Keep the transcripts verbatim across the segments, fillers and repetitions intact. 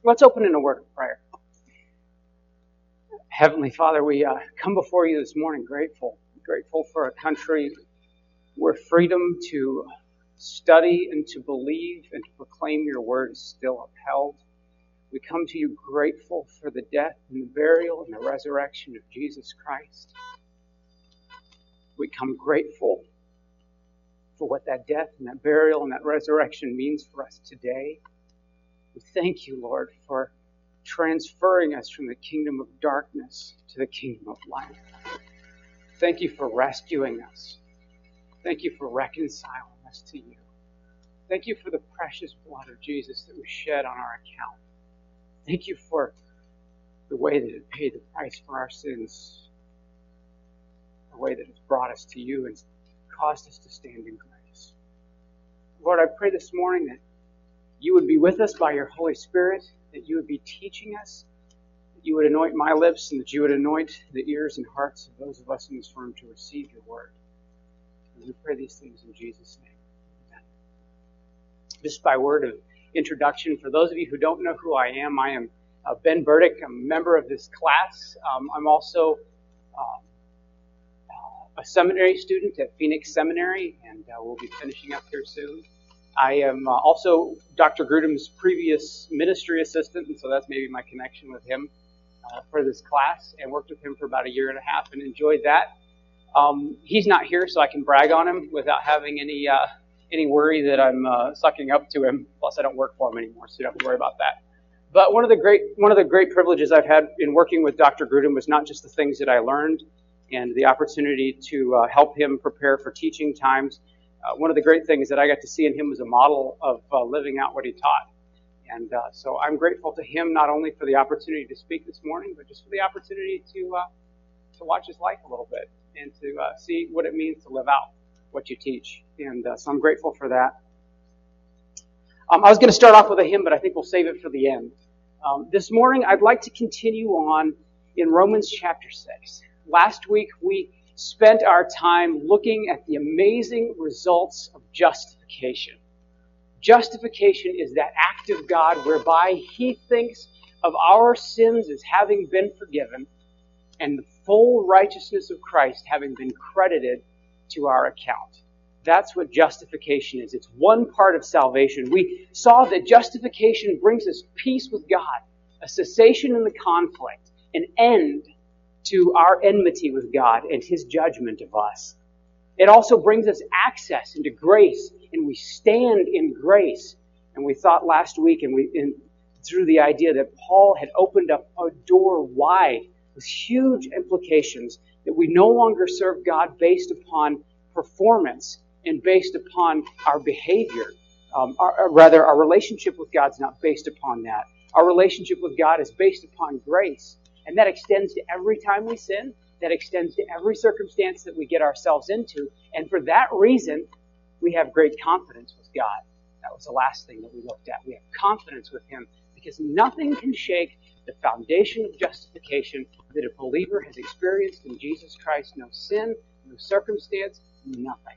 Let's open in a word of prayer. Heavenly Father, we uh, come before you this morning grateful. Grateful for a country where freedom to study and to believe and to proclaim your word is still upheld. We come to you grateful for the death and the burial and the resurrection of Jesus Christ. We come grateful for what that death and that burial and that resurrection means for us today. We thank you, Lord, for transferring us from the kingdom of darkness to the kingdom of light. Thank you for rescuing us. Thank you for reconciling us to you. Thank you for the precious blood of Jesus that was shed on our account. Thank you for the way that it paid the price for our sins, the way that it's brought us to you and caused us to stand in grace. Lord, I pray this morning that you would be with us by your Holy Spirit, that you would be teaching us, that you would anoint my lips, and that you would anoint the ears and hearts of those of us in this room to receive your word. And we pray these things in Jesus' name. Amen. Just by word of introduction, for those of you who don't know who I am, I am uh, Ben Burdick. I'm a member of this class. Um, I'm also uh, uh, a seminary student at Phoenix Seminary, and uh, we'll be finishing up here soon. I am uh, also Doctor Grudem's previous ministry assistant, and so that's maybe my connection with him uh, for this class, and worked with him for about a year and a half and enjoyed that. Um, he's not here, so I can brag on him without having any uh, any worry that I'm uh, sucking up to him. Plus, I don't work for him anymore, so you don't have to worry about that. But one of the great one of the great privileges I've had in working with Doctor Grudem was not just the things that I learned and the opportunity to uh, help him prepare for teaching times. Uh, one of the great things that I got to see in him was a model of uh, living out what he taught. And uh, so I'm grateful to him not only for the opportunity to speak this morning, but just for the opportunity to uh, to watch his life a little bit and to uh, see what it means to live out what you teach. And uh, so I'm grateful for that. Um, I was going to start off with a hymn, but I think we'll save it for the end. Um, this morning, I'd like to continue on in Romans chapter six. Last week, we spent our time looking at the amazing results of justification. Justification is that act of God whereby He thinks of our sins as having been forgiven and the full righteousness of Christ having been credited to our account. That's what justification is. It's one part of salvation. We saw that justification brings us peace with God, a cessation in the conflict, an end to our enmity with God and His judgment of us. It also brings us access into grace, and we stand in grace. And we thought last week, and we in, through the idea that Paul had opened up a door wide with huge implications, that we no longer serve God based upon performance and based upon our behavior. Um, our, or rather, our relationship with God's not based upon that. Our relationship with God is based upon grace. And that extends to every time we sin. That extends to every circumstance that we get ourselves into. And for that reason, we have great confidence with God. That was the last thing that we looked at. We have confidence with Him because nothing can shake the foundation of justification that a believer has experienced in Jesus Christ. No sin, no circumstance, nothing.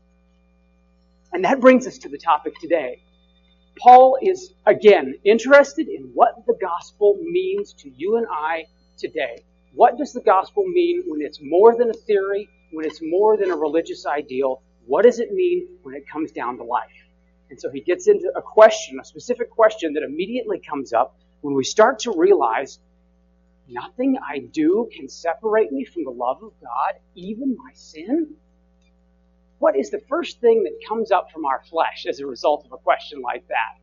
And that brings us to the topic today. Paul is, again, interested in what the gospel means to you and I today. What does the gospel mean when it's more than a theory, when it's more than a religious ideal? What does it mean when it comes down to life? And so he gets into a question, a specific question that immediately comes up when we start to realize nothing I do can separate me from the love of God, even my sin. What is the first thing that comes up from our flesh as a result of a question like that?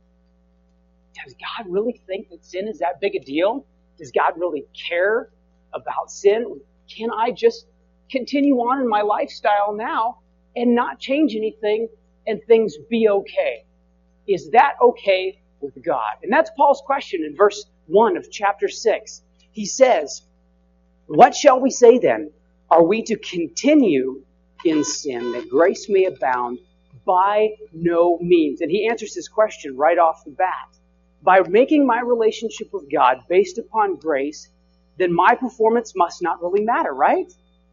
Does God really think that sin is that big a deal? Does God really care about sin? Can I just continue on in my lifestyle now and not change anything and things be okay? Is that okay with God? And that's Paul's question in verse one of chapter six. He says, "What shall we say then? Are we to continue in sin that grace may abound? By no means." And he answers this question right off the bat. By making my relationship with God based upon grace, then my performance must not really matter, right?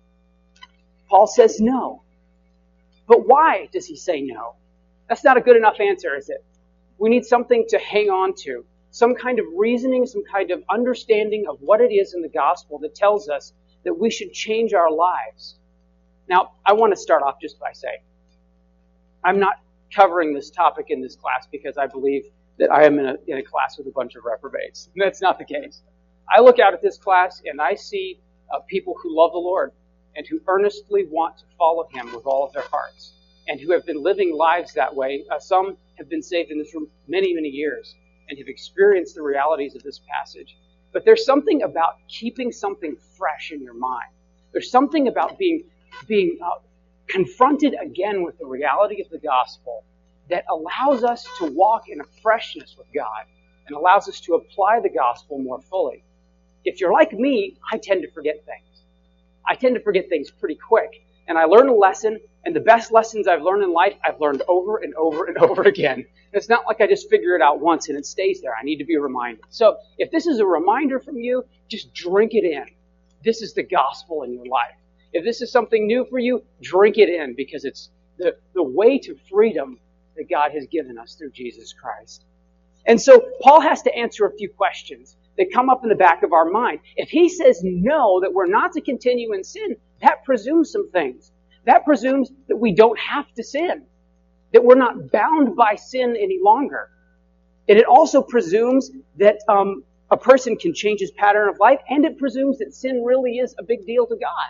Paul says no. But why does he say no? That's not a good enough answer, is it? We need something to hang on to, some kind of reasoning, some kind of understanding of what it is in the gospel that tells us that we should change our lives. Now, I want to start off just by saying, I'm not covering this topic in this class because I believe that I am in a, in a class with a bunch of reprobates. That's not the case. I look out at this class and I see uh, people who love the Lord and who earnestly want to follow Him with all of their hearts and who have been living lives that way. Uh, some have been saved in this room many, many years and have experienced the realities of this passage. But there's something about keeping something fresh in your mind. There's something about being being uh, confronted again with the reality of the gospel that allows us to walk in a freshness with God and allows us to apply the gospel more fully. If you're like me, I tend to forget things. I tend to forget things pretty quick. And I learn a lesson, and the best lessons I've learned in life, I've learned over and over and over again. And it's not like I just figure it out once and it stays there. I need to be reminded. So if this is a reminder from you, just drink it in. This is the gospel in your life. If this is something new for you, drink it in because it's the, the way to freedom that God has given us through Jesus Christ. And so Paul has to answer a few questions that come up in the back of our mind. If he says no, that we're not to continue in sin, that presumes some things. That presumes that we don't have to sin, that we're not bound by sin any longer. And it also presumes that um, a person can change his pattern of life, and it presumes that sin really is a big deal to God.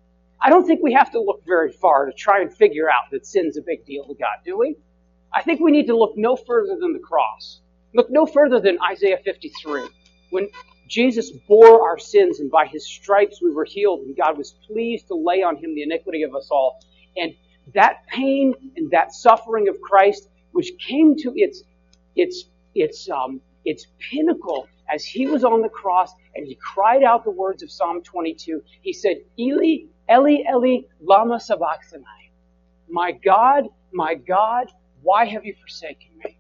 I don't think we have to look very far to try and figure out that sin's a big deal to God, do we? I think we need to look no further than the cross. Look no further than Isaiah fifty-three. When Jesus bore our sins and by His stripes we were healed and God was pleased to lay on Him the iniquity of us all. And that pain and that suffering of Christ, which came to its, its, its, um, its pinnacle as He was on the cross and He cried out the words of Psalm twenty-two. He said, Eli, Eli, Eli, lama sabachthani. My God, my God, why have you forsaken me?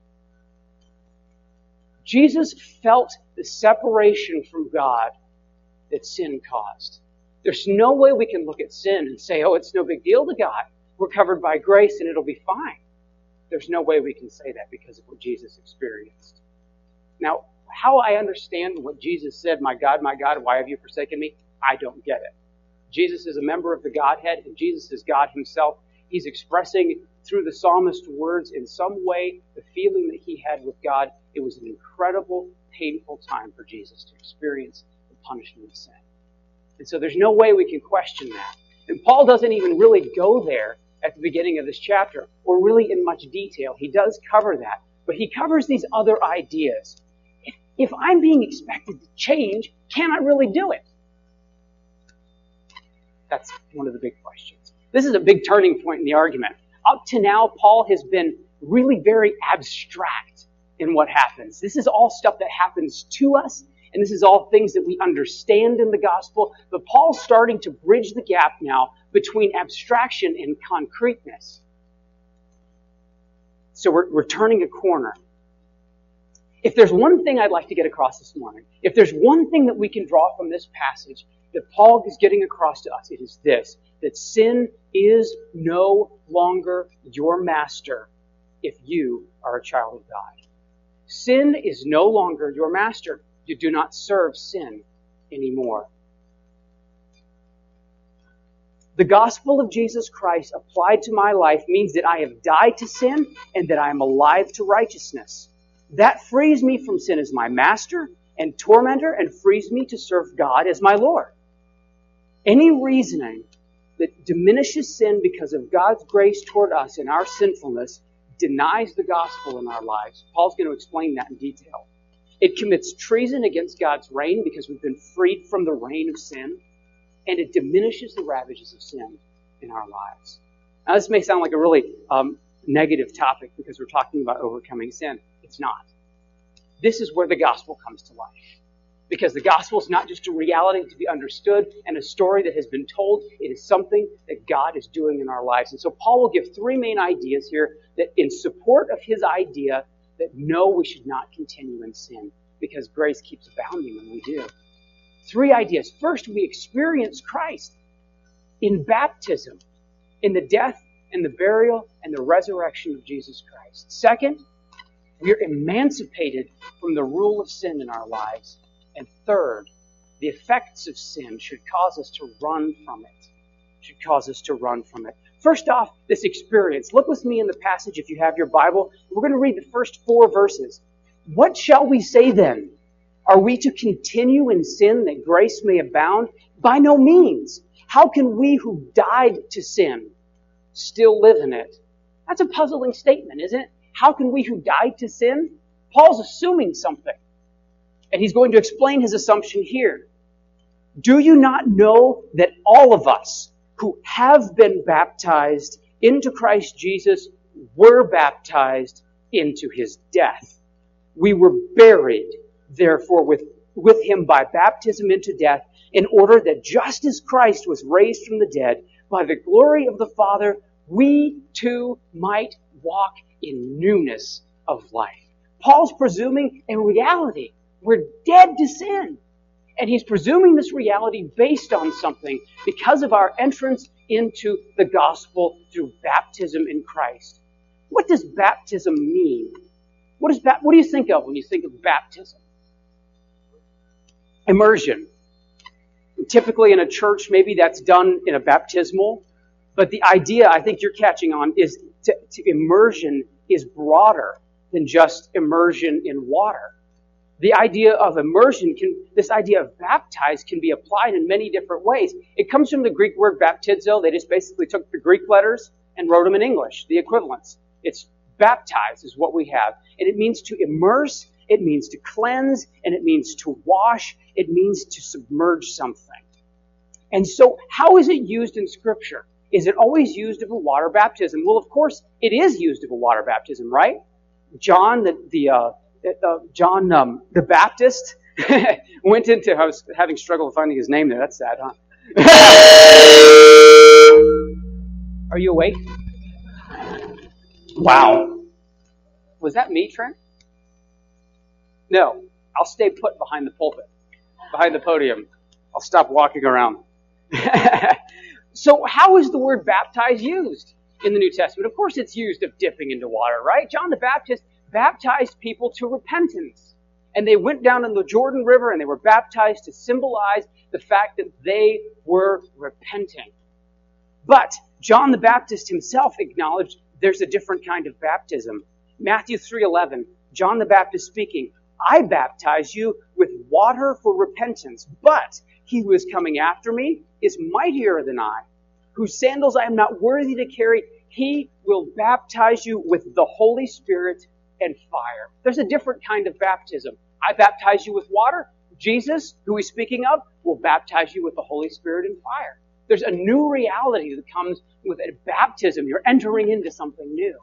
Jesus felt the separation from God that sin caused. There's no way we can look at sin and say, oh, it's no big deal to God. We're covered by grace and it'll be fine. There's no way we can say that because of what Jesus experienced. Now, how I understand what Jesus said, my God, my God, why have you forsaken me? I don't get it. Jesus is a member of the Godhead, and Jesus is God Himself. He's expressing through the psalmist's words in some way the feeling that He had with God. It was an incredible, painful time for Jesus to experience the punishment of sin. And so there's no way we can question that. And Paul doesn't even really go there at the beginning of this chapter, or really in much detail. He does cover that, but he covers these other ideas. If, if I'm being expected to change, can I really do it? That's one of the big questions. This is a big turning point in the argument. Up to now, Paul has been really very abstract in what happens. This is all stuff that happens to us, and this is all things that we understand in the gospel. But Paul's starting to bridge the gap now between abstraction and concreteness. So we're, we're turning a corner. If there's one thing I'd like to get across this morning, if there's one thing that we can draw from this passage that Paul is getting across to us, it is this, that sin is no longer your master if you are a child of God. Sin is no longer your master. You do not serve sin anymore. The gospel of Jesus Christ applied to my life means that I have died to sin and that I am alive to righteousness. That frees me from sin as my master and tormentor and frees me to serve God as my Lord. Any reasoning that diminishes sin because of God's grace toward us and our sinfulness denies the gospel in our lives. Paul's going to explain that in detail. It commits treason against God's reign because we've been freed from the reign of sin, and it diminishes the ravages of sin in our lives. Now, this may sound like a really um, negative topic because we're talking about overcoming sin. It's not. This is where the gospel comes to life. Because the gospel is not just a reality to be understood and a story that has been told. It is something that God is doing in our lives. And so Paul will give three main ideas here that in support of his idea that no, we should not continue in sin because grace keeps abounding when we do. Three ideas. First, we experience Christ in baptism, in the death and the burial and the resurrection of Jesus Christ. Second, We're emancipated from the rule of sin in our lives. And third, the effects of sin should cause us to run from it. Should cause us to run from it. First off, this experience. Look with me in the passage if you have your Bible. We're going to read the first four verses. What shall we say then? Are we to continue in sin that grace may abound? By no means. How can we who died to sin still live in it? That's a puzzling statement, isn't it? How can we who died to sin? Paul's assuming something. And he's going to explain his assumption here. Do you not know that all of us who have been baptized into Christ Jesus were baptized into his death? We were buried, therefore, with, with him by baptism into death, in order that just as Christ was raised from the dead by the glory of the Father, we too might walk in newness of life. Paul's presuming a reality. We're dead to sin. And he's presuming this reality based on something because of our entrance into the gospel through baptism in Christ. What does baptism mean? What, is ba- what do you think of when you think of baptism? Immersion. Typically in a church, maybe that's done in a baptismal. But the idea I think you're catching on is to, to immersion is broader than just immersion in water. The idea of immersion, can, this idea of baptized can be applied in many different ways. It comes from the Greek word baptizo. They just basically took the Greek letters and wrote them in English, the equivalents. It's baptized is what we have. And it means to immerse, it means to cleanse, and it means to wash, it means to submerge something. And so how is it used in Scripture? Is it always used of a water baptism? Well, of course, it is used of a water baptism, right? John, the, the uh, Uh, John um, the Baptist went into, I was having struggle finding his name there. That's sad, huh? Are you awake? Wow. Was that me, Trent? No. I'll stay put behind the pulpit, behind the podium. I'll stop walking around. So how is the word baptize used in the New Testament? Of course it's used of dipping into water, right? John the Baptist baptized people to repentance. And they went down in the Jordan River and they were baptized to symbolize the fact that they were repenting. But John the Baptist himself acknowledged there's a different kind of baptism. Matthew three eleven, John the Baptist speaking, I baptize you with water for repentance, but he who is coming after me is mightier than I, whose sandals I am not worthy to carry. He will baptize you with the Holy Spirit and fire. There's a different kind of baptism. I baptize you with water. Jesus, who he's speaking of, will baptize you with the Holy Spirit and fire. There's a new reality that comes with a baptism. You're entering into something new.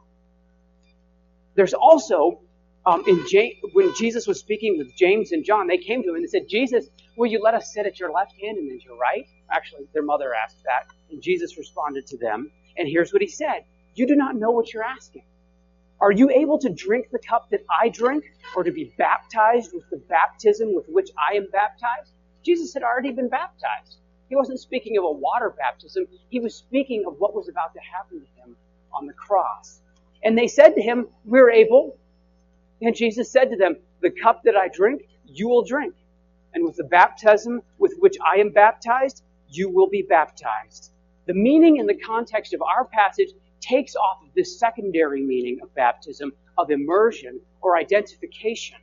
There's also, um, in James, when Jesus was speaking with James and John, they came to him and they said, Jesus, will you let us sit at your left hand and at your right? Actually, their mother asked that. And Jesus responded to them. And here's what he said. You do not know what you're asking. Are you able to drink the cup that I drink, or to be baptized with the baptism with which I am baptized? Jesus had already been baptized. He wasn't speaking of a water baptism. He was speaking of what was about to happen to him on the cross. And they said to him, we're able. And Jesus said to them, the cup that I drink, you will drink. And with the baptism with which I am baptized, you will be baptized. The meaning in the context of our passage takes off of this secondary meaning of baptism, of immersion or identification.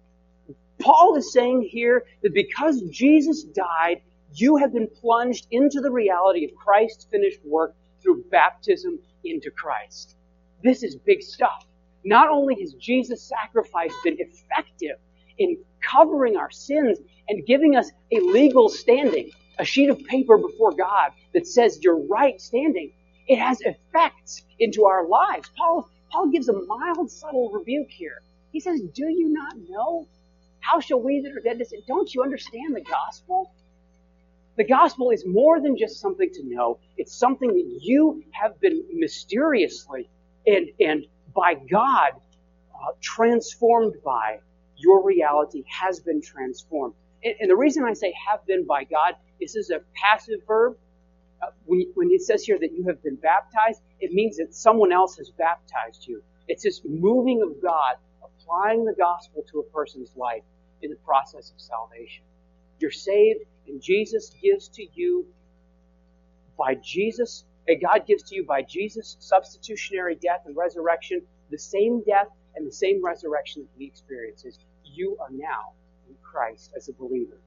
Paul is saying here that because Jesus died, you have been plunged into the reality of Christ's finished work through baptism into Christ. This is big stuff. Not only has Jesus' sacrifice been effective in covering our sins and giving us a legal standing, a sheet of paper before God that says you're right standing, it has effects into our lives. Paul, Paul gives a mild, subtle rebuke here. He says, do you not know? How shall we that are dead to sin? Don't you understand the gospel? The gospel is more than just something to know. It's something that you have been mysteriously and, and by God uh, transformed by. Your reality has been transformed. And, and the reason I say have been by God, this is a passive verb. Uh, when, when it says here that you have been baptized, it means that someone else has baptized you. It's this moving of God, a applying the gospel to a person's life in the process of salvation. You're saved, and Jesus gives to you by Jesus, and God gives to you by Jesus' substitutionary death and resurrection, the same death and the same resurrection that He experiences. You are now in Christ as a believer.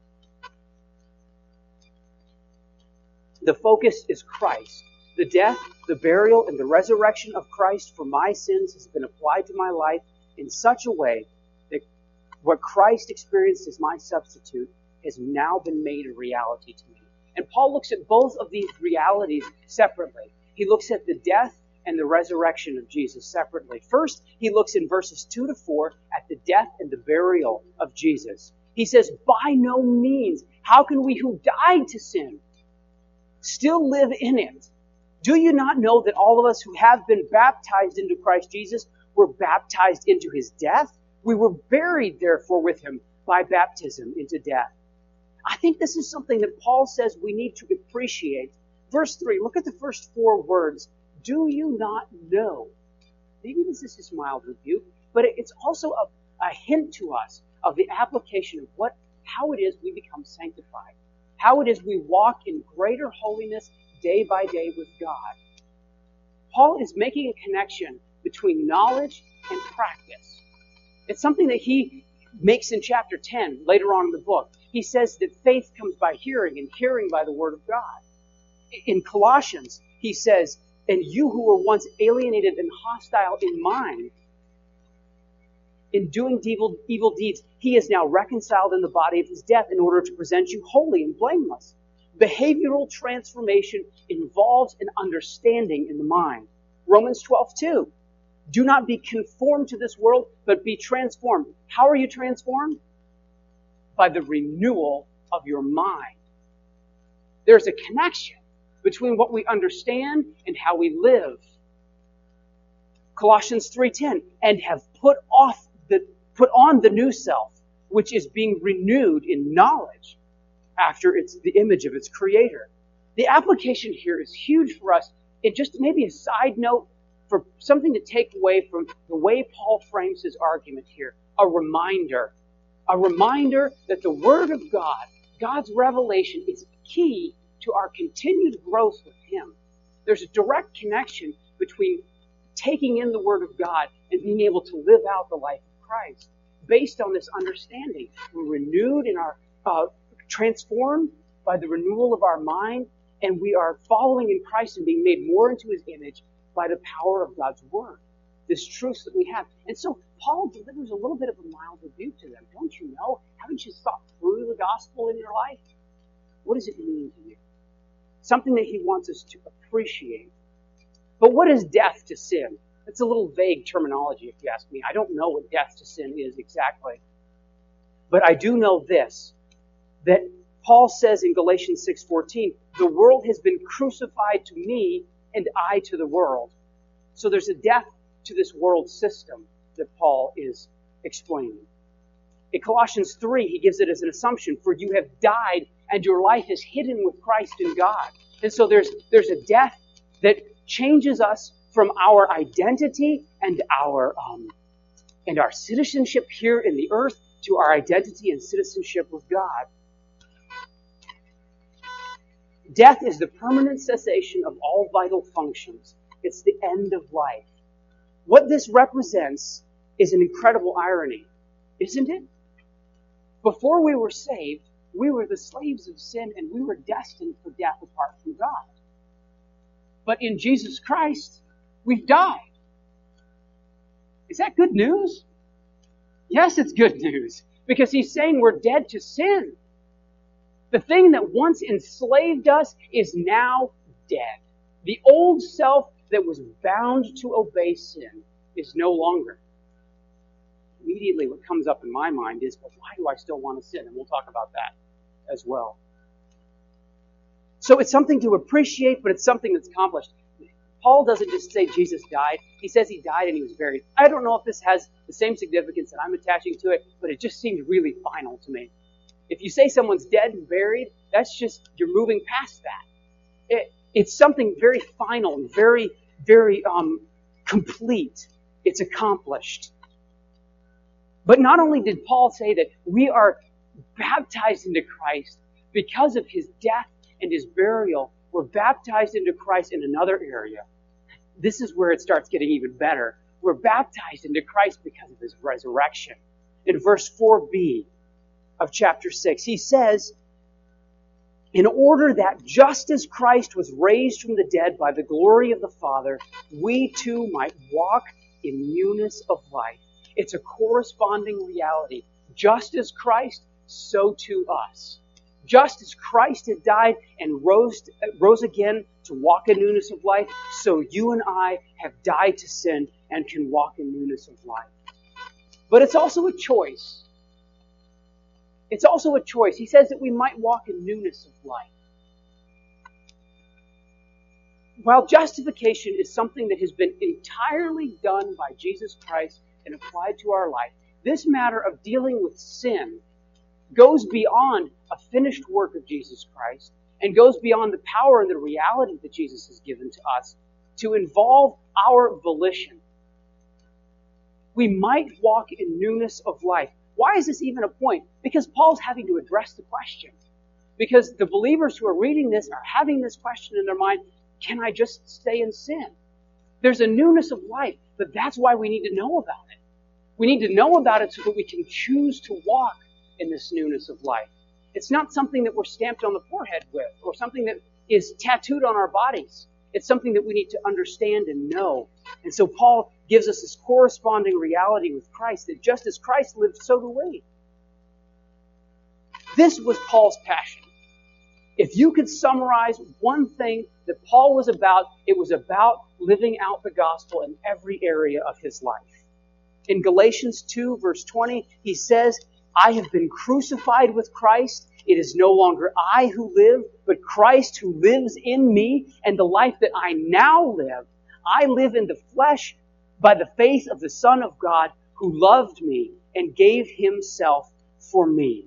The focus is Christ. The death, the burial, and the resurrection of Christ for my sins has been applied to my life in such a way that what Christ experienced as my substitute has now been made a reality to me. And Paul looks at both of these realities separately. He looks at the death and the resurrection of Jesus separately. First, he looks in verses two to four at the death and the burial of Jesus. He says, by no means, how can we who died to sin still live in it? Do you not know that all of us who have been baptized into Christ Jesus were baptized into His death? We were buried, therefore, with Him by baptism into death. I think this is something that Paul says we need to appreciate. Verse three, look at the first four words. Do you not know? Maybe this is just mild rebuke, but it's also a, a hint to us of the application of what, how it is we become sanctified. How it is we walk in greater holiness day by day with God. Paul is making a connection between knowledge and practice. It's something that he makes in chapter ten, later on in the book. He says that faith comes by hearing, and hearing by the word of God. In Colossians, he says, and you who were once alienated and hostile in mind, in doing evil, evil deeds, He is now reconciled in the body of His death in order to present you holy and blameless. Behavioral transformation involves an understanding in the mind. Romans twelve two. Do not be conformed to this world, but be transformed. How are you transformed? By the renewal of your mind. There's a connection between what we understand and how we live. Colossians three ten, and have put off the put on the new self, which is being renewed in knowledge after it's the image of its creator. The application here is huge for us. It just maybe a side note for something to take away from the way Paul frames his argument here. A reminder. A reminder that the Word of God, God's revelation, is key to our continued growth with Him. There's a direct connection between taking in the Word of God and being able to live out the life of Christ based on this understanding. We're renewed in our, uh, transformed by the renewal of our mind, and we are following in Christ and being made more into His image by the power of God's Word. This truth that we have. And so Paul delivers a little bit of a mild rebuke to them. Don't you know? Haven't you thought through the gospel in your life? What does it mean to you? Something that he wants us to appreciate. But what is death to sin? It's a little vague terminology, if you ask me. I don't know what death to sin is exactly. But I do know this, that Paul says in Galatians six fourteen, the world has been crucified to me and I to the world. So there's a death to this world system that Paul is explaining. In Colossians three, he gives it as an assumption, for you have died and your life is hidden with Christ in God. And so there's, there's a death that changes us from our identity and our, um, and our citizenship here in the earth to our identity and citizenship with God. Death is the permanent cessation of all vital functions. It's the end of life. What this represents is an incredible irony, isn't it? Before we were saved, we were the slaves of sin and we were destined for death apart from God. But in Jesus Christ, we've died. Is that good news? Yes, it's good news. Because he's saying we're dead to sin. The thing that once enslaved us is now dead. The old self that was bound to obey sin is no longer. Immediately what comes up in my mind is, well, why do I still want to sin? And we'll talk about that as well. So it's something to appreciate, but it's something that's accomplished. Paul doesn't just say Jesus died. He says he died and he was buried. I don't know if this has the same significance that I'm attaching to it, but it just seems really final to me. If you say someone's dead and buried, that's just, you're moving past that. It, it's something very final and very, very um, complete. It's accomplished. But not only did Paul say that we are baptized into Christ because of his death and his burial, we're baptized into Christ in another area. This is where it starts getting even better. We're baptized into Christ because of his resurrection. In verse four b of chapter six, he says, in order that just as Christ was raised from the dead by the glory of the Father, we too might walk in newness of life. It's a corresponding reality. Just as Christ, so too us. Just as Christ had died and rose, rose again to walk in newness of life, so you and I have died to sin and can walk in newness of life. But it's also a choice. It's also a choice. He says that we might walk in newness of life. While justification is something that has been entirely done by Jesus Christ and applied to our life, this matter of dealing with sin goes beyond a finished work of Jesus Christ and goes beyond the power and the reality that Jesus has given to us to involve our volition. We might walk in newness of life. Why is this even a point? Because Paul's having to address the question. Because the believers who are reading this are having this question in their mind, can I just stay in sin? There's a newness of life, but that's why we need to know about it. We need to know about it so that we can choose to walk in this newness of life. It's not something that we're stamped on the forehead with or something that is tattooed on our bodies. It's something that we need to understand and know. And so Paul gives us this corresponding reality with Christ, that just as Christ lived, so do we. This was Paul's passion. If you could summarize one thing that Paul was about, it was about living out the gospel in every area of his life. In Galatians two, verse twenty, he says, I have been crucified with Christ. It is no longer I who live, but Christ who lives in me. And the life that I now live, I live in the flesh by the faith of the Son of God who loved me and gave himself for me.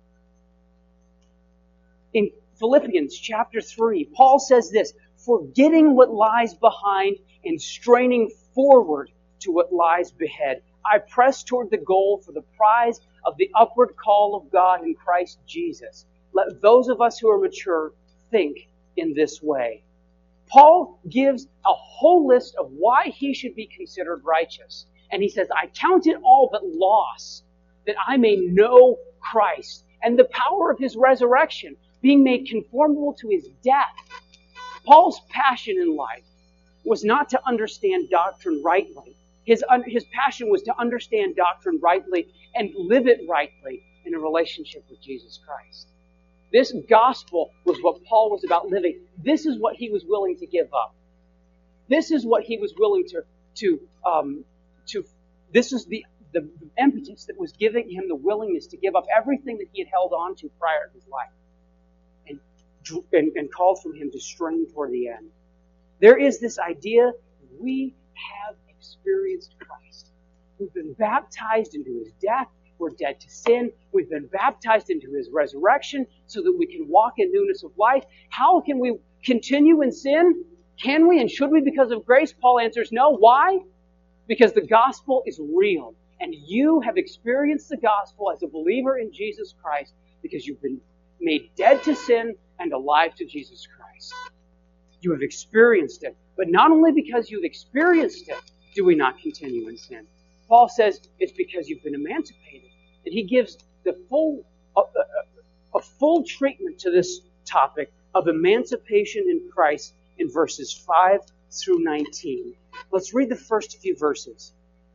In Philippians chapter three, Paul says this, forgetting what lies behind and straining forward to what lies ahead, I press toward the goal for the prize of the upward call of God in Christ Jesus. Let those of us who are mature think in this way. Paul gives a whole list of why he should be considered righteous. And he says, I count it all but loss, that I may know Christ and the power of his resurrection, being made conformable to his death. Paul's passion in life was not to understand doctrine rightly. His, his passion was to understand doctrine rightly and live it rightly in a relationship with Jesus Christ. This gospel was what Paul was about living. This is what he was willing to give up. This is what he was willing to, to, um, to, this is the, the impetus that was giving him the willingness to give up everything that he had held on to prior to his life and, and, and called from him to strain toward the end. There is this idea we have experienced Christ. We've been baptized into his death. We're dead to sin. We've been baptized into his resurrection so that we can walk in newness of life. How can we continue in sin? Can we and should we because of grace? Paul answers no. Why? Because the gospel is real. And you have experienced the gospel as a believer in Jesus Christ because you've been made dead to sin and alive to Jesus Christ. You have experienced it. But not only because you've experienced it, do we not continue in sin? Paul says it's because you've been emancipated. And he gives the full, a, a, a full treatment to this topic of emancipation in Christ in verses five through nineteen. Let's read the first few verses.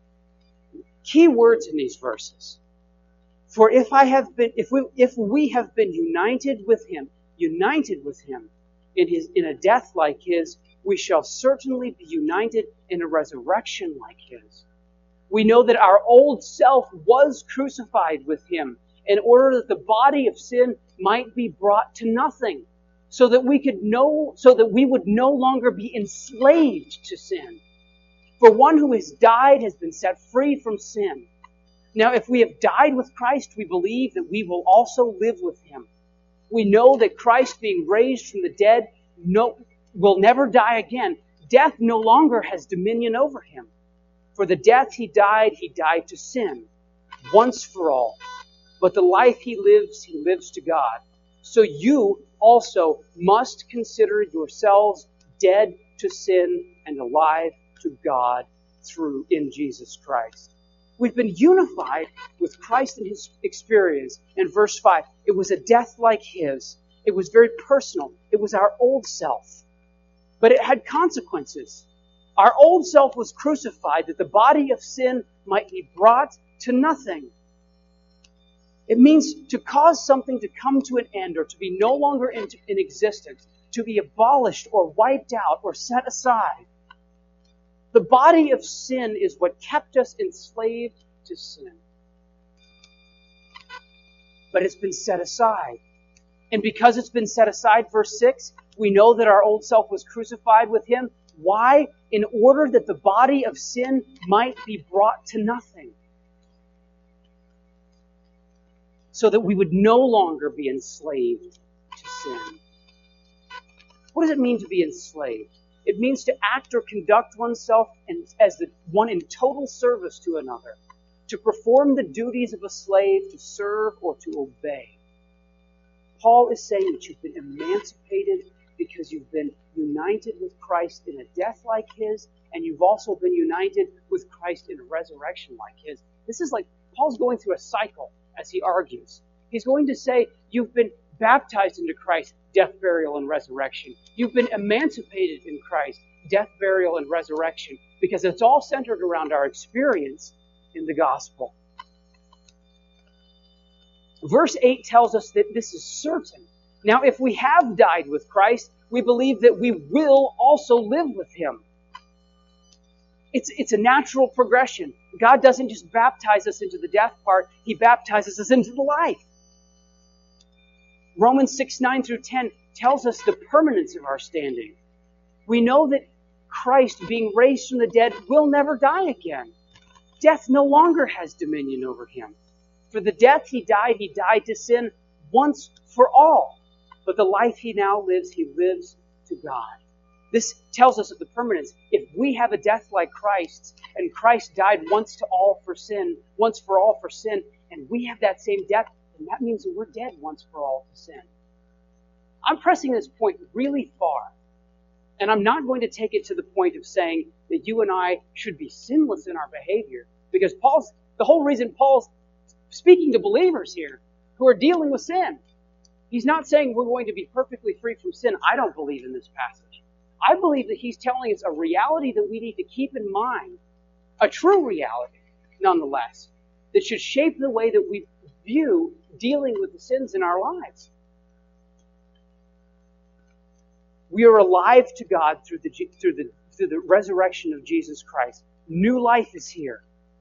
Key words in these verses. For if I have been, if we, if we have been united with him, united with him in his, in a death like his, we shall certainly be united in a resurrection like his. We know that our old self was crucified with him in order that the body of sin might be brought to nothing, so that we could know, so that we would no longer be enslaved to sin. For one who has died has been set free from sin. Now, if we have died with Christ, we believe that we will also live with him. We know that Christ, being raised from the dead, no, will never die again. Death no longer has dominion over him. For the death he died, he died to sin. once for all. But the life he lives, he lives to God. So you also must consider yourselves dead to sin and alive to God through in Jesus Christ. We've been unified with Christ in his experience. In verse five, it was a death like his. It was very personal. It was our old self. But it had consequences. Our old self was crucified that the body of sin might be brought to nothing. It means to cause something to come to an end or to be no longer in, in existence, to be abolished or wiped out or set aside. The body of sin is what kept us enslaved to sin. But it's been set aside. And because it's been set aside, verse six, we know that our old self was crucified with him. Why? In order that the body of sin might be brought to nothing. So that we would no longer be enslaved to sin. What does it mean to be enslaved? It means to act or conduct oneself as the one in total service to another. To perform the duties of a slave, to serve or to obey. Paul is saying that you've been emancipated because you've been united with Christ in a death like his, and you've also been united with Christ in a resurrection like his. This is like, Paul's going through a cycle as he argues. He's going to say, you've been baptized into Christ, death, burial, and resurrection. You've been emancipated in Christ, death, burial, and resurrection, because it's all centered around our experience in the gospel. Verse eight tells us that this is certain. Now, if we have died with Christ, we believe that we will also live with him. It's, it's a natural progression. God doesn't just baptize us into the death part, he baptizes us into the life. Romans six, nine through ten tells us the permanence of our standing. We know that Christ, being raised from the dead, will never die again. Death no longer has dominion over him. For the death he died, he died to sin once for all. But the life he now lives, he lives to God. This tells us of the permanence. If we have a death like Christ's, and Christ died once to all for sin, once for all for sin, and we have that same death, then that means that we're dead once for all to sin. I'm pressing this point really far. And I'm not going to take it to the point of saying that you and I should be sinless in our behavior. Because Paul's, the whole reason Paul's speaking to believers here who are dealing with sin, he's not saying we're going to be perfectly free from sin. I don't believe in this passage. I believe that he's telling us a reality that we need to keep in mind, a true reality, nonetheless, that should shape the way that we view dealing with the sins in our lives. We are alive to God through the, through the, through the resurrection of Jesus Christ. New life is here.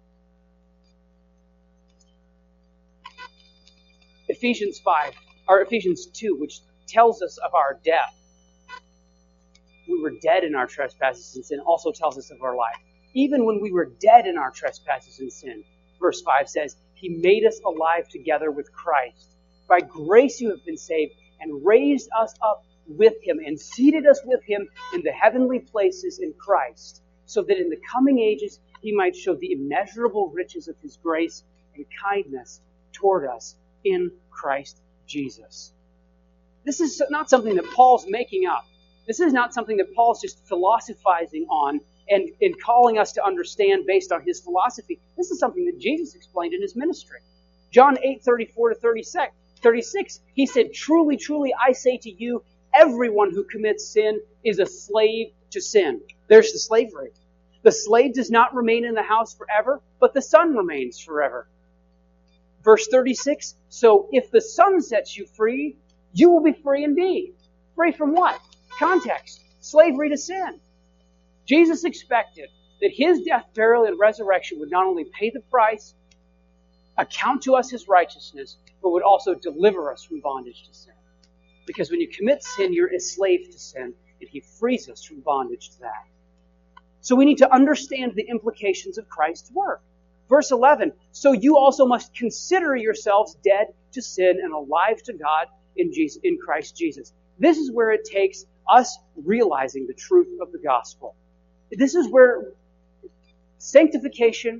Ephesians five, or Ephesians two, which tells us of our death. We were dead in our trespasses and sin, also tells us of our life. Even when we were dead in our trespasses and sin, verse five says, he made us alive together with Christ. By grace you have been saved, and raised us up with him, and seated us with him in the heavenly places in Christ, so that in the coming ages he might show the immeasurable riches of his grace and kindness toward us in Christ Jesus. This is not something that Paul's making up. This is not something that Paul's just philosophizing on and, and calling us to understand based on his philosophy. This is something that Jesus explained in his ministry. John eight, thirty-four to thirty-six, he said, truly, truly, I say to you, everyone who commits sin is a slave to sin. There's the slavery. The slave does not remain in the house forever, but the son remains forever. Verse thirty-six, so if the Son sets you free, you will be free indeed. Free from what? Context. Slavery to sin. Jesus expected that his death, burial, and resurrection would not only pay the price, account to us his righteousness, but would also deliver us from bondage to sin. Because when you commit sin, you're a slave to sin, and he frees us from bondage to that. So we need to understand the implications of Christ's work. Verse eleven, so you also must consider yourselves dead to sin and alive to God in Jesus, in Christ Jesus. This is where it takes us realizing the truth of the gospel. This is where sanctification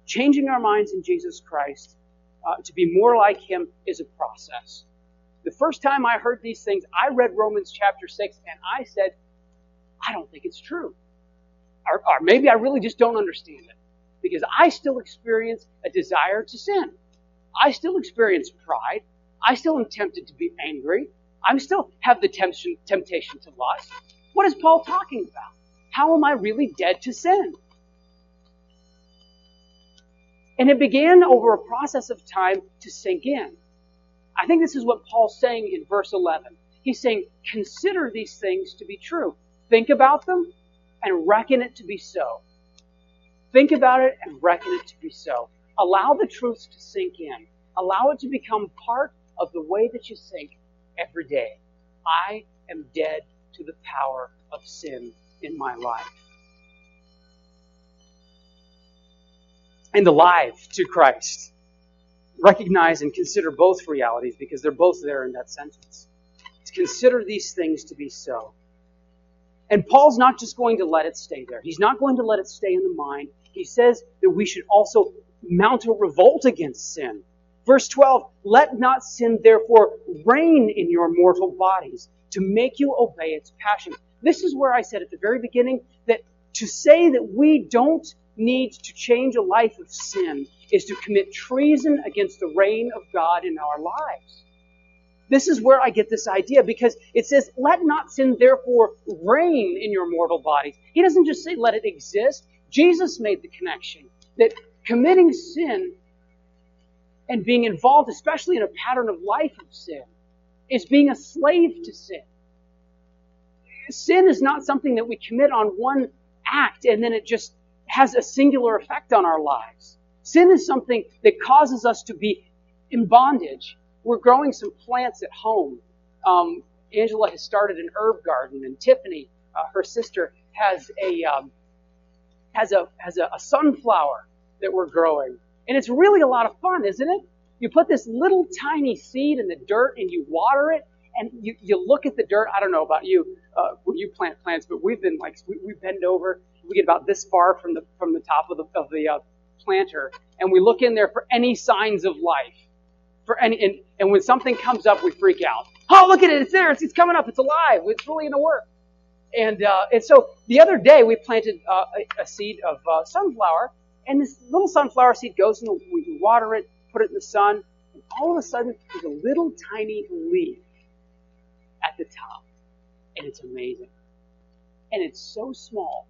changing our minds in Jesus Christ uh, to be more like Him is a process. The first time I heard these things, I read Romans chapter six, and I said, I don't think it's true. Or, or maybe I really just don't understand it. Because I still experience a desire to sin. I still experience pride. I still am tempted to be angry. I still have the temptation, temptation to lust. What is Paul talking about? How am I really dead to sin? And it began over a process of time to sink in. I think this is what Paul's saying in verse eleven. He's saying, consider these things to be true. Think about them and reckon it to be so. Think about it and reckon it to be so. Allow the truths to sink in. Allow it to become part of the way that you think every day. I am dead to the power of sin in my life. And alive to Christ. Recognize and consider both realities because they're both there in that sentence. To consider these things to be so. And Paul's not just going to let it stay there. He's not going to let it stay in the mind. He says that we should also mount a revolt against sin. Verse twelve, let not sin therefore reign in your mortal bodies to make you obey its passions. This is where I said at the very beginning that to say that we don't need to change a life of sin is to commit treason against the reign of God in our lives. This is where I get this idea because it says, let not sin therefore reign in your mortal bodies. He doesn't just say let it exist. Jesus made the connection that committing sin and being involved, especially in a pattern of life of sin, is being a slave to sin. Sin is not something that we commit on one act and then it just has a singular effect on our lives. Sin is something that causes us to be in bondage. We're growing some plants at home. Um, Angela has started an herb garden, and Tiffany, uh, her sister, has a um, has a has a, a sunflower that we're growing, and it's really a lot of fun, isn't it? You put this little tiny seed in the dirt, and you water it, and you, you look at the dirt. I don't know about you uh, when you plant plants, but we've been like we, we bend over, we get about this far from the from the top of the of the uh, planter, and we look in there for any signs of life. For any, and, and when something comes up, we freak out. Oh, look at it! It's there! It's, it's coming up! It's alive! It's really going to work. And uh, and so the other day we planted uh, a, a seed of uh, sunflower, and this little sunflower seed goes in the we water it, put it in the sun, and all of a sudden there's a little tiny leaf at the top, and it's amazing. And it's so small.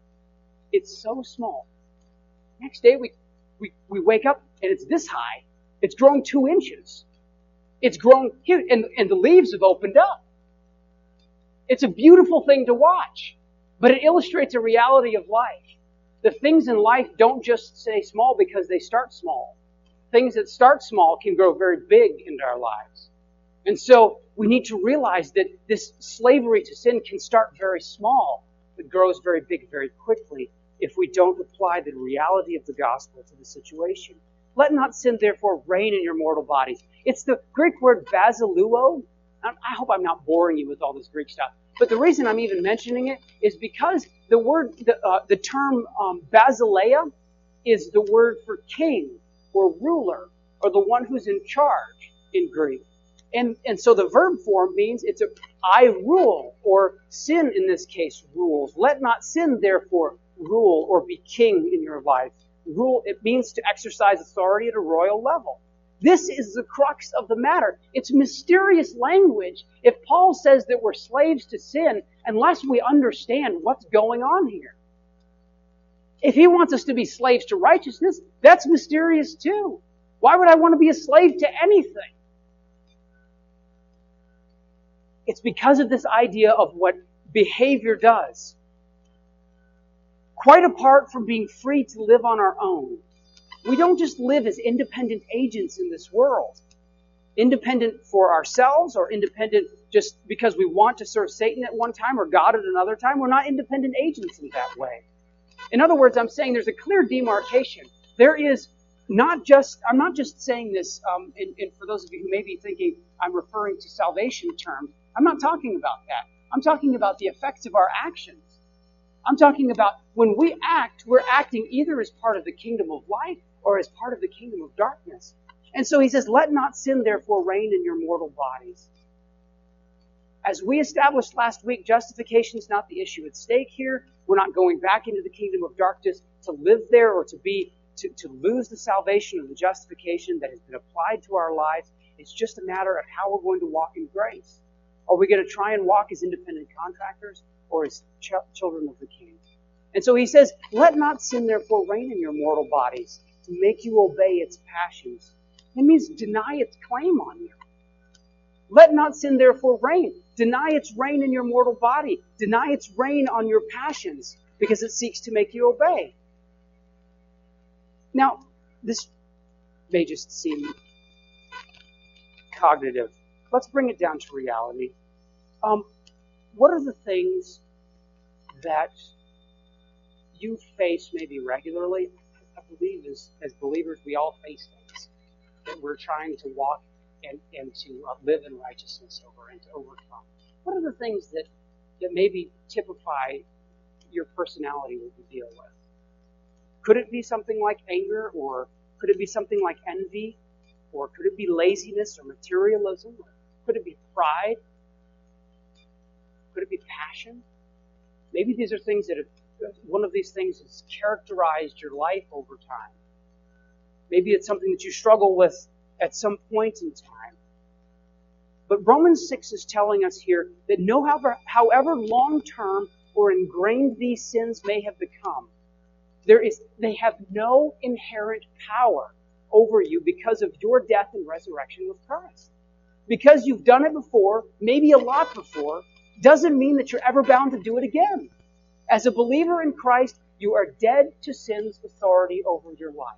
It's so small. Next day we we we wake up and it's this high. It's grown two inches. It's grown huge, and, and the leaves have opened up. It's a beautiful thing to watch, but it illustrates a reality of life. The things in life don't just stay small because they start small. Things that start small can grow very big into our lives. And so we need to realize that this slavery to sin can start very small, but grows very big very quickly if we don't apply the reality of the gospel to the situation. Let not sin, therefore, reign in your mortal bodies. It's the Greek word basiluo. I hope I'm not boring you with all this Greek stuff. But the reason I'm even mentioning it is because the word, the, uh, the term um, basileia is the word for king or ruler or the one who's in charge in Greek. And, and so the verb form means it's a I rule, or sin in this case rules. Let not sin, therefore, rule or be king in your life. Rule, it means to exercise authority at a royal level. This is the crux of the matter. It's mysterious language if Paul says that we're slaves to sin unless we understand what's going on here. If he wants us to be slaves to righteousness, that's mysterious too. Why would I want to be a slave to anything? It's because of this idea of what behavior does. Quite apart from being free to live on our own, we don't just live as independent agents in this world. Independent for ourselves or independent just because we want to serve Satan at one time or God at another time. We're not independent agents in that way. In other words, I'm saying there's a clear demarcation. There is not just, I'm not just saying this, um, and, and for those of you who may be thinking I'm referring to salvation terms, I'm not talking about that. I'm talking about the effects of our actions. I'm talking about when we act, we're acting either as part of the kingdom of light or as part of the kingdom of darkness. And so he says, let not sin therefore reign in your mortal bodies. As we established last week, justification is not the issue at stake here. We're not going back into the kingdom of darkness to live there or to be to, to lose the salvation or the justification that has been applied to our lives. It's just a matter of how we're going to walk in grace. Are we going to try and walk as independent contractors or as ch- children of the King? And so he says, let not sin therefore reign in your mortal bodies to make you obey its passions. It means deny its claim on you. Let not sin therefore reign. Deny its reign in your mortal body. Deny its reign on your passions because it seeks to make you obey. Now, this may just seem cognitive. Let's bring it down to reality. Um, what are the things that you face maybe regularly? I believe as, as believers we all face things that we're trying to walk and, and to uh, live in righteousness over and to overcome. What are the things that, that maybe typify your personality that you deal with? Could it be something like anger, or could it be something like envy, or could it be laziness or materialism, or could it be pride? Could it be passion? Maybe these are things that have, one of these things has characterized your life over time. Maybe it's something that you struggle with at some point in time. But Romans six is telling us here that no, however, however long-term or ingrained these sins may have become, there is they have no inherent power over you because of your death and resurrection with Christ. Because you've done it before, maybe a lot before, doesn't mean that you're ever bound to do it again. As a believer in Christ, you are dead to sin's authority over your life.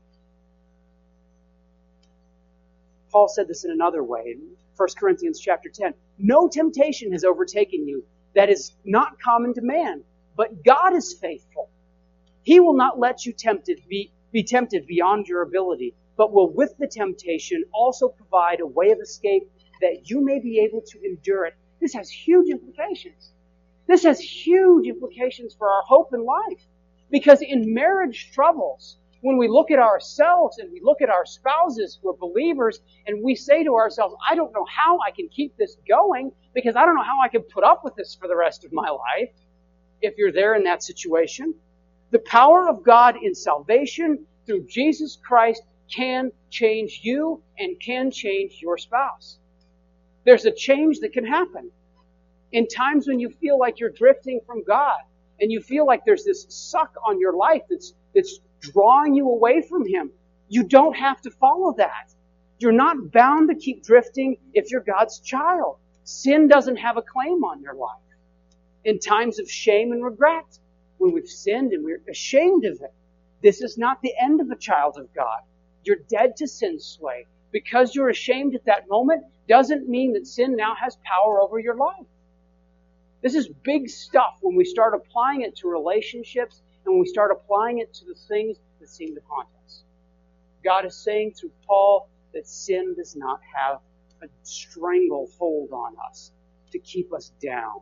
Paul said this in another way in First Corinthians chapter ten. No temptation has overtaken you that is not common to man, but God is faithful. He will not let you tempted be, be tempted beyond your ability, but will with the temptation also provide a way of escape that you may be able to endure it. This has huge implications. This has huge implications for our hope in life. Because in marriage troubles, when we look at ourselves and we look at our spouses who are believers and we say to ourselves, I don't know how I can keep this going because I don't know how I can put up with this for the rest of my life. If you're there in that situation, the power of God in salvation through Jesus Christ can change you and can change your spouse. There's a change that can happen. In times when you feel like you're drifting from God and you feel like there's this suck on your life that's, that's drawing you away from Him, you don't have to follow that. You're not bound to keep drifting if you're God's child. Sin doesn't have a claim on your life. In times of shame and regret, when we've sinned and we're ashamed of it, this is not the end of a child of God. You're dead to sin's sway. Because you're ashamed at that moment doesn't mean that sin now has power over your life. This is big stuff when we start applying it to relationships and when we start applying it to the things that seem to haunt us. God is saying through Paul that sin does not have a stranglehold on us to keep us down.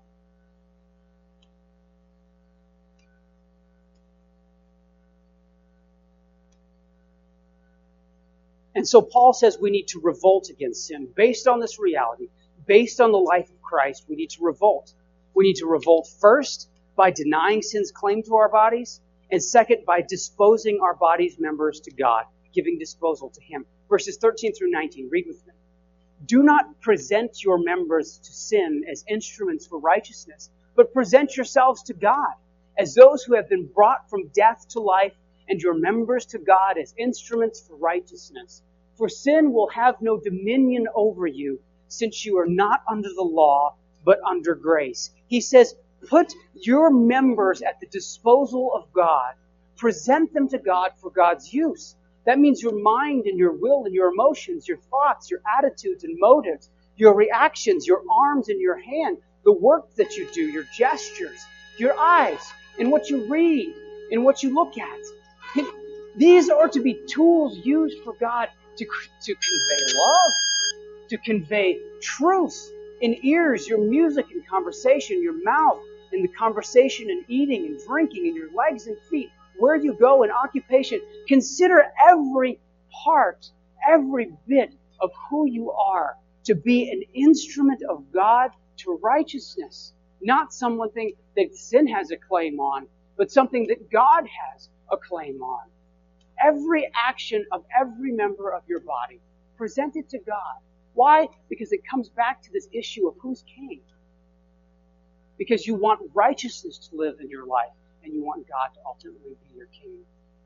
And so Paul says we need to revolt against sin. Based on this reality, based on the life of Christ, we need to revolt. We need to revolt first by denying sin's claim to our bodies, and second by disposing our body's members to God, giving disposal to Him. Verses thirteen through nineteen, read with me. Do not present your members to sin as instruments for righteousness, but present yourselves to God as those who have been brought from death to life, and your members to God as instruments for righteousness. For sin will have no dominion over you, since you are not under the law, but under grace. He says, put your members at the disposal of God. Present them to God for God's use. That means your mind and your will and your emotions, your thoughts, your attitudes and motives, your reactions, your arms and your hand, the work that you do, your gestures, your eyes, and what you read, and what you look at. These are to be tools used for God to, to convey love, to convey truth in ears, your music and conversation, your mouth in the conversation and eating and drinking, in your legs and feet, where you go in occupation. Consider every part, every bit of who you are to be an instrument of God to righteousness. Not something that sin has a claim on, but something that God has a claim on. Every action of every member of your body, present it to God. Why? Because it comes back to this issue of who's king. Because you want righteousness to live in your life, and you want God to ultimately be your king.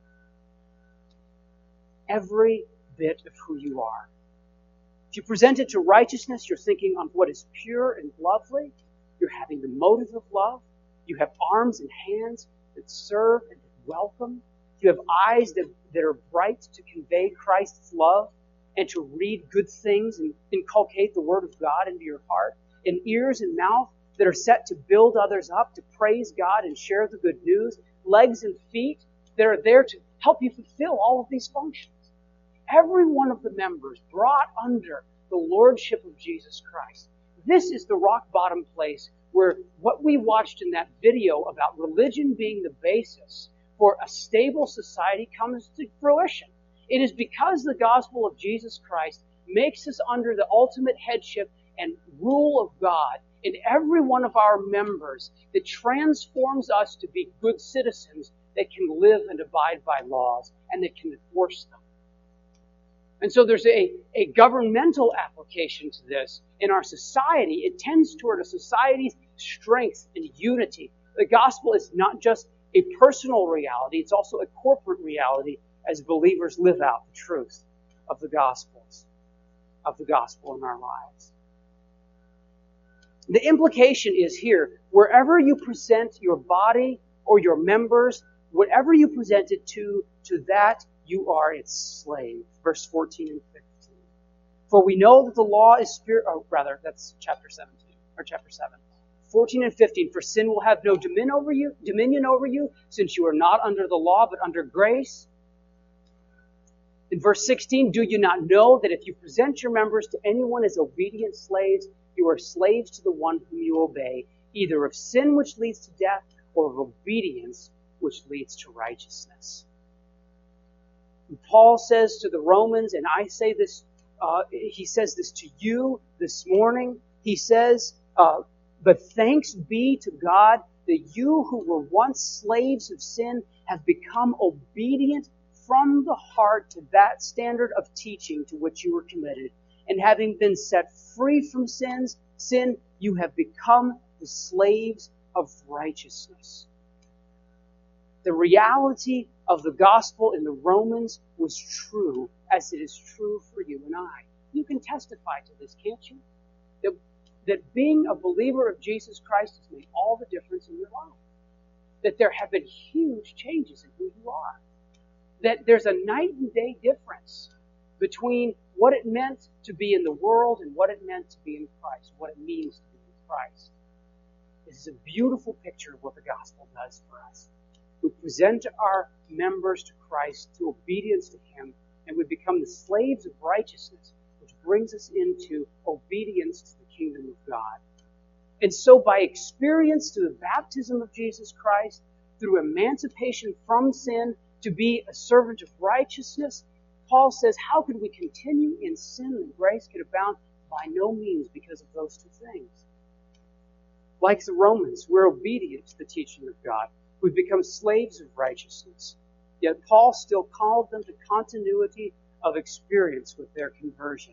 Every bit of who you are. If you present it to righteousness, you're thinking on what is pure and lovely. You're having the motive of love. You have arms and hands that serve and that welcome. You have eyes that, that are bright to convey Christ's love and to read good things and inculcate the Word of God into your heart. And ears and mouth that are set to build others up, to praise God and share the good news. Legs and feet that are there to help you fulfill all of these functions. Every one of the members brought under the lordship of Jesus Christ. This is the rock bottom place where what we watched in that video about religion being the basis for a stable society comes to fruition. It is because the gospel of Jesus Christ makes us under the ultimate headship and rule of God in every one of our members that transforms us to be good citizens that can live and abide by laws and that can enforce them. And so there's a, a governmental application to this in our society. It tends toward a society's strength and unity. The gospel is not just a personal reality, it's also a corporate reality as believers live out the truth of the gospels, of the gospel in our lives. The implication is here, wherever you present your body or your members, whatever you present it to, to that you are its slave. Verse fourteen and fifteen. For we know that the law is spirit, or rather, that's chapter seventeen, or chapter seven. fourteen and fifteen. For sin will have no dominion over you, dominion over you, since you are not under the law, but under grace. In verse sixteen, do you not know that if you present your members to anyone as obedient slaves, you are slaves to the one whom you obey, either of sin which leads to death, or of obedience which leads to righteousness. And Paul says to the Romans, and I say this, uh, he says this to you this morning. He says, uh, but thanks be to God that you who were once slaves of sin have become obedient from the heart to that standard of teaching to which you were committed. And having been set free from sins, sin, you have become the slaves of righteousness. The reality of the gospel in the Romans was true as it is true for you and I. You can testify to this, can't you? That, that being a believer of Jesus Christ has made all the difference in your life. That there have been huge changes in who you are. That there's a night and day difference between what it meant to be in the world and what it meant to be in Christ, what it means to be in Christ. This is a beautiful picture of what the gospel does for us. We present our members to Christ through obedience to Him, and we become the slaves of righteousness, which brings us into obedience to the kingdom of God. And so by experience through the baptism of Jesus Christ, through emancipation from sin, to be a servant of righteousness, Paul says, how could we continue in sin that grace could abound? By no means because of those two things. Like the Romans, we're obedient to the teaching of God. We've become slaves of righteousness. Yet Paul still called them to continuity of experience with their conversion.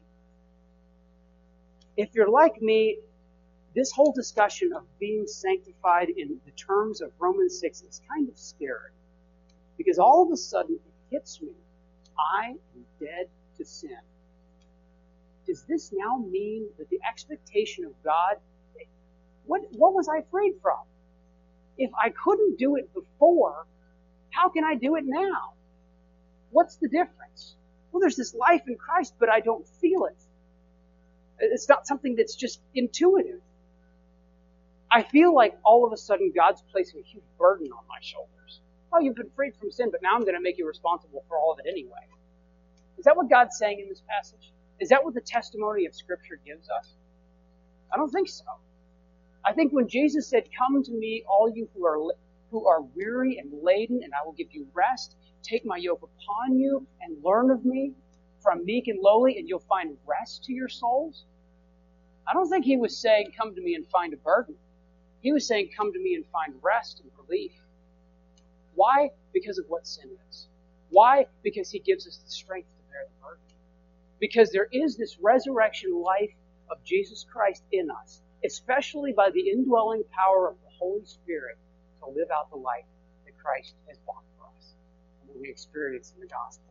If you're like me, this whole discussion of being sanctified in the terms of Romans six is kind of scary. Because all of a sudden it hits me. I am dead to sin. Does this now mean that the expectation of God, what, what was I afraid from? If I couldn't do it before, how can I do it now? What's the difference? Well, there's this life in Christ, but I don't feel it. It's not something that's just intuitive. I feel like all of a sudden God's placing a huge burden on my shoulders. Oh, you've been freed from sin, but now I'm going to make you responsible for all of it anyway. Is that what God's saying in this passage? Is that what the testimony of Scripture gives us? I don't think so. I think when Jesus said, "Come to me, all you who are who are weary and laden, and I will give you rest. Take my yoke upon you and learn of me, for I'm meek and lowly, and you'll find rest to your souls." I don't think he was saying, "Come to me and find a burden." He was saying, "Come to me and find rest and relief." Why? Because of what sin is. Why? Because he gives us the strength to bear the burden. Because there is this resurrection life of Jesus Christ in us, especially by the indwelling power of the Holy Spirit, to live out the life that Christ has bought for us and that we experience in the gospel.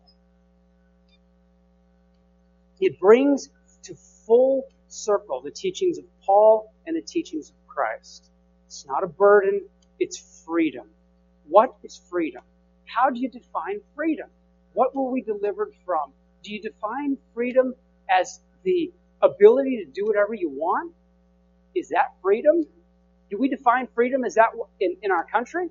It brings to full circle the teachings of Paul and the teachings of Christ. It's not a burden, it's freedom. What is freedom? How do you define freedom? What were we delivered from? Do you define freedom as the ability to do whatever you want? Is that freedom? Do we define freedom as that in, in our country?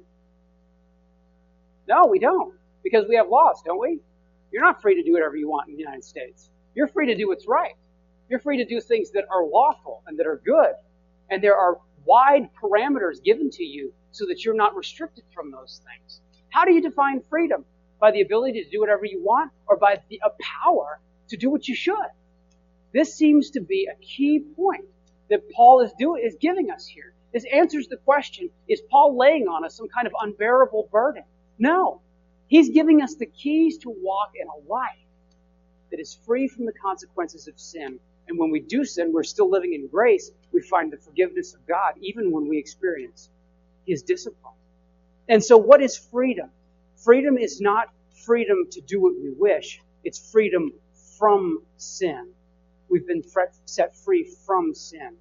No, we don't. Because we have laws, don't we? You're not free to do whatever you want in the United States. You're free to do what's right. You're free to do things that are lawful and that are good. And there are wide parameters given to you so that you're not restricted from those things. How do you define freedom? By the ability to do whatever you want, or by the a power to do what you should? This seems to be a key point that Paul is doing, is giving us here. This answers the question, is Paul laying on us some kind of unbearable burden? No. He's giving us the keys to walk in a life that is free from the consequences of sin. And when we do sin, we're still living in grace. We find the forgiveness of God, even when we experience His discipline. And so what is freedom? Freedom is not freedom to do what we wish. It's freedom from sin. We've been set free from sin.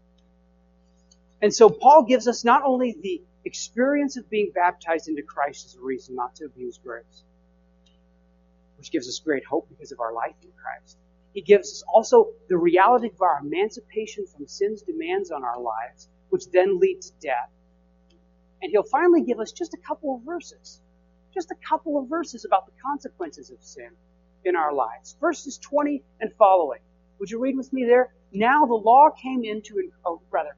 And so Paul gives us not only the experience of being baptized into Christ as a reason not to abuse grace, which gives us great hope because of our life in Christ. He gives us also the reality of our emancipation from sin's demands on our lives, which then lead to death. And he'll finally give us just a couple of verses. Just a couple of verses about the consequences of sin in our lives. Verses twenty and following. Would you read with me there? Now the law came into, oh, rather,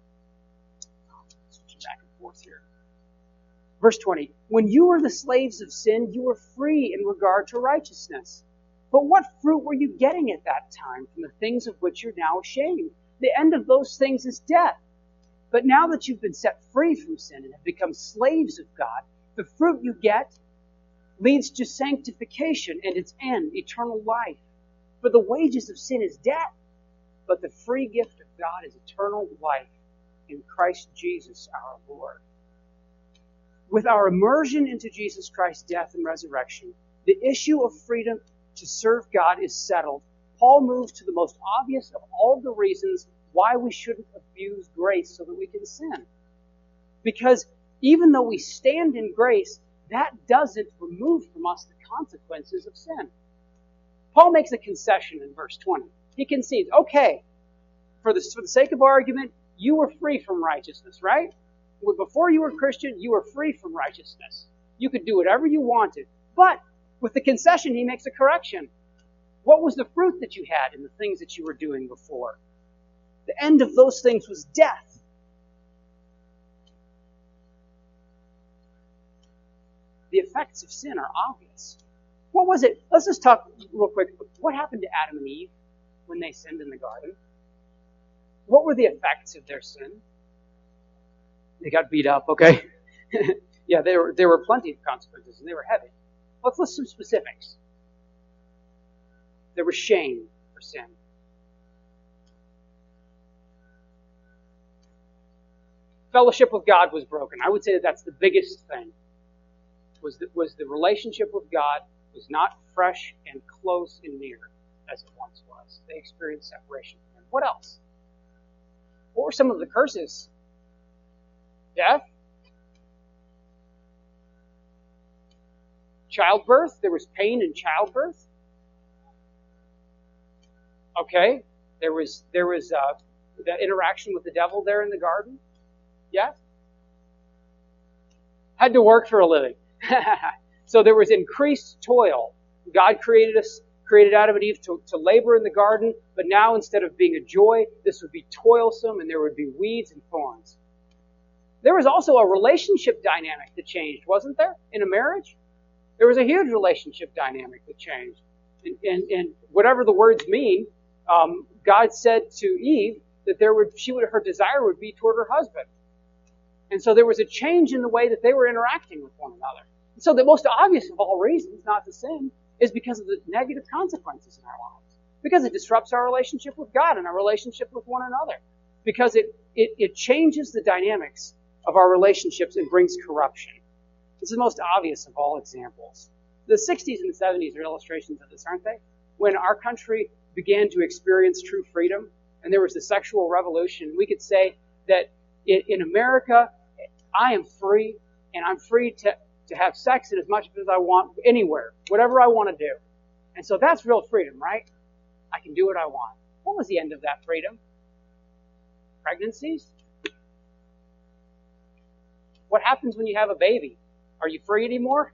switching back and forth here. Verse twenty. When you were the slaves of sin, you were free in regard to righteousness. But what fruit were you getting at that time from the things of which you're now ashamed? The end of those things is death. But now that you've been set free from sin and have become slaves of God, the fruit you get leads to sanctification and its end, eternal life. For the wages of sin is death, but the free gift of God is eternal life in Christ Jesus our Lord. With our immersion into Jesus Christ's death and resurrection, the issue of freedom to serve God is settled. Paul moves to the most obvious of all the reasons why we shouldn't abuse grace so that we can sin. Because even though we stand in grace, that doesn't remove from us the consequences of sin. Paul makes a concession in verse twenty. He concedes, okay, for the, for the sake of argument, you were free from righteousness, right? Before you were Christian, you were free from righteousness. You could do whatever you wanted. But with the concession, he makes a correction. What was the fruit that you had in the things that you were doing before? The end of those things was death. The effects of sin are obvious. What was it? Let's just talk real quick. What happened to Adam and Eve when they sinned in the garden? What were the effects of their sin? They got beat up, okay? yeah, there were, there were plenty of consequences, and they were heavy. Let's list some specifics. There was shame for sin. Fellowship with God was broken. I would say that that's the biggest thing. Was that was the relationship with God was not fresh and close and near as it once was. They experienced separation from Him. What else? What were some of the curses? Death. Childbirth. There was pain in childbirth. Okay. There was there was uh, the interaction with the devil there in the garden. Yes. Had to work for a living. So there was increased toil. God created us, created Adam and Eve to, to labor in the garden, but now instead of being a joy, this would be toilsome and there would be weeds and thorns. There was also a relationship dynamic that changed, wasn't there, in a marriage? There was a huge relationship dynamic that changed. And, and, and whatever the words mean, um, God said to Eve that there would, she would, her desire would be toward her husband. And so there was a change in the way that they were interacting with one another. And so the most obvious of all reasons not to sin is because of the negative consequences in our lives. Because it disrupts our relationship with God and our relationship with one another. Because it, it, it changes the dynamics of our relationships and brings corruption. This is the most obvious of all examples. The sixties and the seventies are illustrations of this, aren't they? When our country began to experience true freedom and there was the sexual revolution, we could say that in, in America, I am free and I'm free to, to have sex as much as I want anywhere, whatever I want to do. And so that's real freedom, right? I can do what I want. What was the end of that freedom? Pregnancies? What happens when you have a baby? Are you free anymore?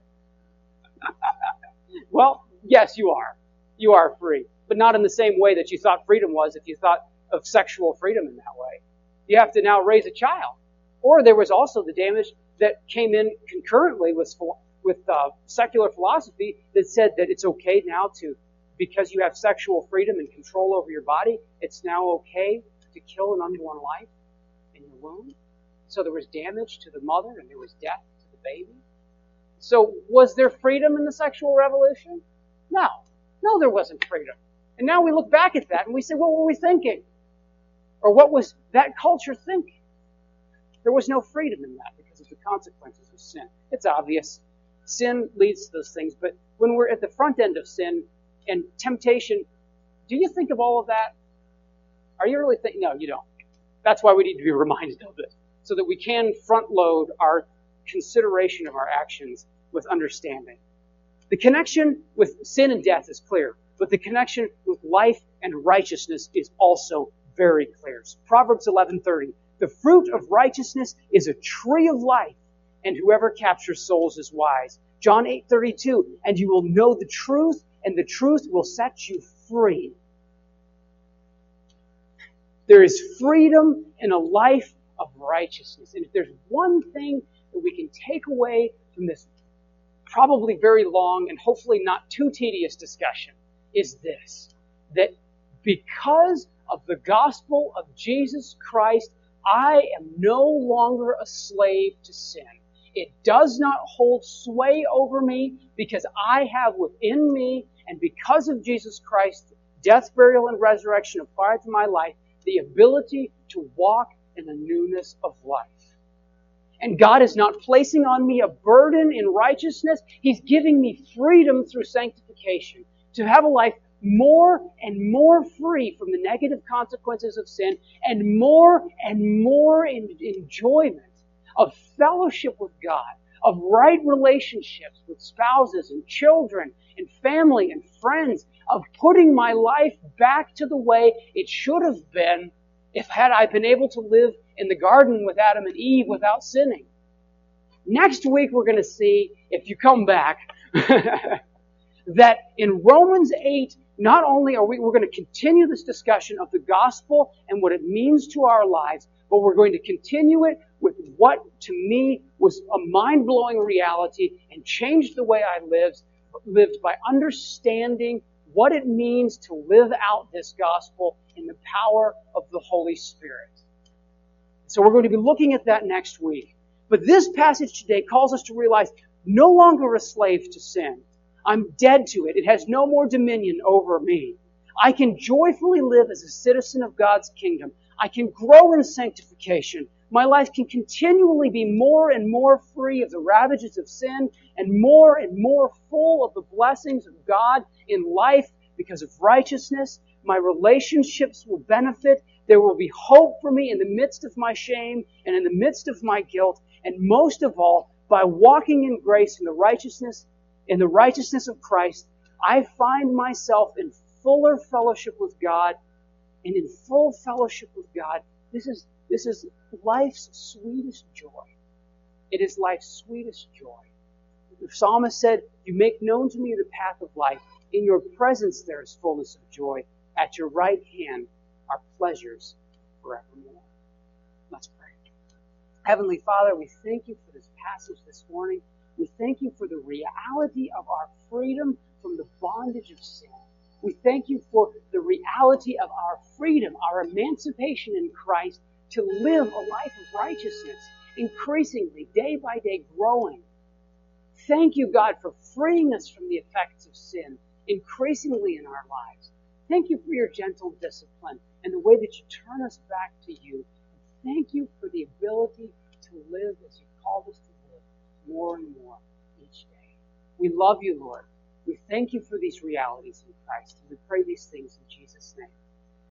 Well, yes, you are. You are free. But not in the same way that you thought freedom was if you thought of sexual freedom in that way. You have to now raise a child. Or there was also the damage that came in concurrently with, with uh, secular philosophy that said that it's okay now to, because you have sexual freedom and control over your body, it's now okay to kill an unborn life in your womb. So there was damage to the mother and there was death to the baby. So was there freedom in the sexual revolution? No. No, there wasn't freedom. And now we look back at that and we say, what were we thinking? Or what was that culture thinking? There was no freedom in that because of the consequences of sin. It's obvious. Sin leads to those things. But when we're at the front end of sin and temptation, do you think of all of that? Are you really thinking? No, you don't. That's why we need to be reminded of it, so that we can front load our consideration of our actions with understanding. The connection with sin and death is clear, but the connection with life and righteousness is also very clear. So Proverbs eleven thirty, the fruit of righteousness is a tree of life, and whoever captures souls is wise. John eight thirty-two, and you will know the truth, and the truth will set you free. There is freedom in a life of righteousness. And if there's one thing that we can take away from this probably very long and hopefully not too tedious discussion, is this: that because of the gospel of Jesus Christ, I am no longer a slave to sin. It does not hold sway over me because I have within me, and because of Jesus Christ's death, burial, and resurrection applied to my life, the ability to walk in the newness of life. And God is not placing on me a burden in righteousness. He's giving me freedom through sanctification to have a life more and more free from the negative consequences of sin and more and more in enjoyment of fellowship with God, of right relationships with spouses and children and family and friends, of putting my life back to the way it should have been if had I been able to live in the garden with Adam and Eve without sinning. Next week we're going to see, if you come back, that in Romans eight, not only are we, we're going to continue this discussion of the gospel and what it means to our lives, but we're going to continue it with what to me was a mind-blowing reality and changed the way I lived, lived by understanding what it means to live out this gospel in the power of the Holy Spirit. So we're going to be looking at that next week. But this passage today calls us to realize no longer a slave to sin. I'm dead to it. It has no more dominion over me. I can joyfully live as a citizen of God's kingdom. I can grow in sanctification. My life can continually be more and more free of the ravages of sin and more and more full of the blessings of God in life because of righteousness. My relationships will benefit. There will be hope for me in the midst of my shame and in the midst of my guilt. And most of all, by walking in grace and the righteousness, in the righteousness of Christ, I find myself in fuller fellowship with God. And in full fellowship with God, this is This is life's sweetest joy. It is life's sweetest joy. The psalmist said, you make known to me the path of life. In your presence there is fullness of joy. At your right hand are pleasures forevermore. Let's pray. Heavenly Father, we thank you for this passage this morning. We thank you for the reality of our freedom from the bondage of sin. We thank you for the reality of our freedom, our emancipation in Christ to live a life of righteousness, increasingly, day by day, growing. Thank you, God, for freeing us from the effects of sin, increasingly in our lives. Thank you for your gentle discipline and the way that you turn us back to you. And thank you for the ability to live as you called us to live more and more each day. We love you, Lord. We thank you for these realities in Christ. And we pray these things in Jesus' name.